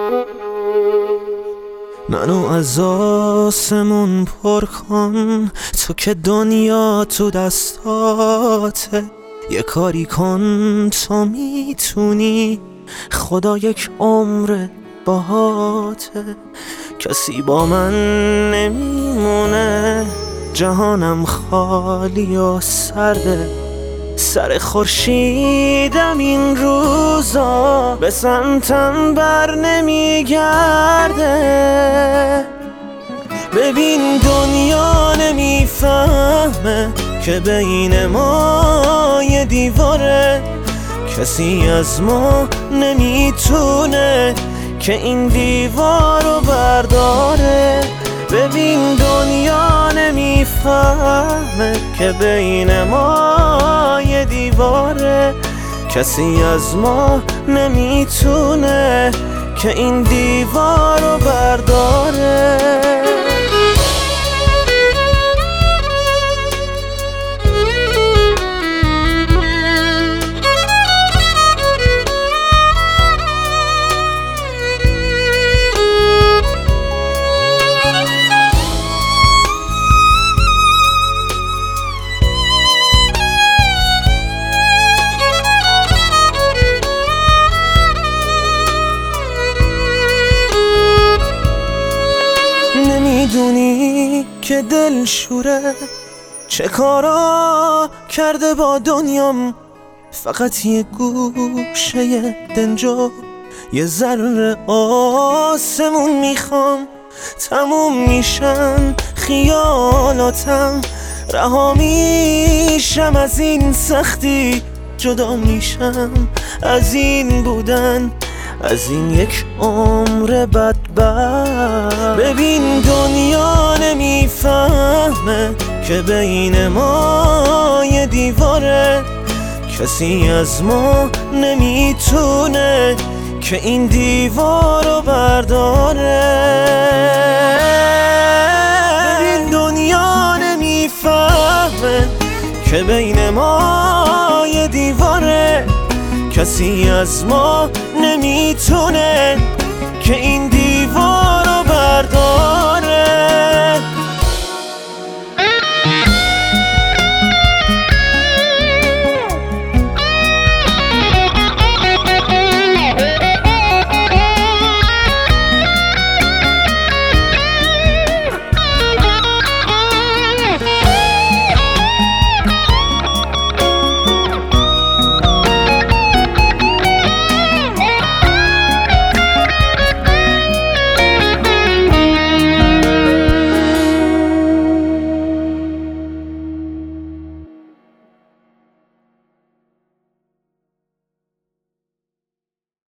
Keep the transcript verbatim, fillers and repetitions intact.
منو از آسمون پر کن، تو که دنیا تو دستاته. یه کاری کن تو میتونی، خدا یک عمر باهاته. کسی با من نمیمونه، جهانم خالی و سرده. سر خورشیدم این روزا به سمتم بر نمیگرده. ببین دنیا نمیفهمه که بین ما یه دیواره. کسی از ما نمیتونه که این دیوار رو برداره. ببین دنیا نمیفهمه که بین ما یه دیواره. کسی از ما نمیتونه که این دیوار رو برداره. نمیدونی که دل شوره چه کارا کرده با دنیام. فقط یه گوشه دنجا، یه ذره آسمون میخوام. تموم میشن خیالاتم، رها میشم از این سختی. جدا میشم از این بودن، از این یک عمر بدبخت. ببین دنیا نمیفهمه که بین ما یه دیواره. کسی از ما نمیتونه که این دیوار رو برداره. ببین دنیا نمیفهمه که بین ما یه دیواره. کسی از ما نمیتونه